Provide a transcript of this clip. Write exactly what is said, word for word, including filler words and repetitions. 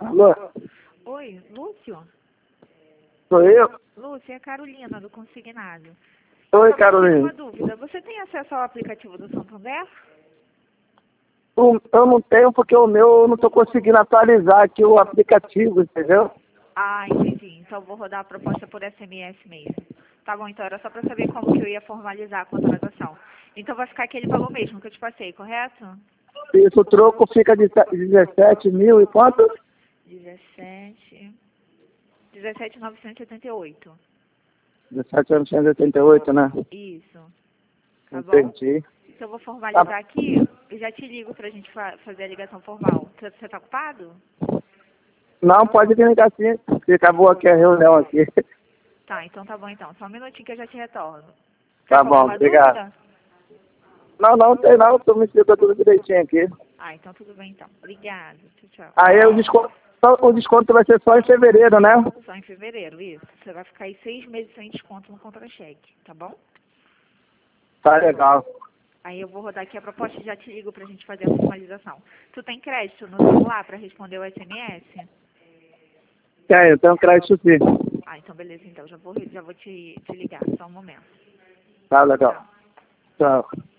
Alô? Oi, Lúcio? Sou eu? Lúcio, é a Carolina, do Consignado. Oi, Só Carolina. uma dúvida. Você tem acesso ao aplicativo do Santander? O- Eu não tenho porque o meu eu não estou conseguindo atualizar aqui o aplicativo, entendeu? Ah, entendi. Então eu vou rodar a proposta por S M S mesmo. Tá bom, então era só para saber como que eu ia formalizar a contratação. Então vai ficar aquele valor mesmo que eu te passei, correto? Isso, o troco fica de se- dezessete mil e quanto? dezessete... dezessete mil novecentos e oitenta e oito. dezessete mil novecentos e oitenta e oito, né? Isso. Tá bom? Entendi. Então eu vou formalizar Tá. aqui e já te ligo pra gente fa fazer a ligação formal. Você você tá ocupado? Não, pode ligar sim, porque acabou aqui a reunião aqui. Tá, então tá bom então. Só um minutinho que eu já te retorno. Tá Tá com bom, alguma obrigado. dúvida? Não, não tem não, tu me explica tudo direitinho aqui. Ah, então tudo bem então. Obrigada. Tchau, tchau. Aí o desconto, o desconto vai ser só em fevereiro, né? Só em fevereiro, isso. Você vai ficar aí seis meses sem desconto no contra-cheque, tá bom? Tá legal. Aí eu vou rodar aqui a proposta e já te ligo pra gente fazer a formalização. Tu tem crédito no celular pra responder o S M S? Tem, eu tenho crédito sim. Ah, então beleza, então. Já vou, já vou te, te ligar. Só um momento. Tá legal. Tchau.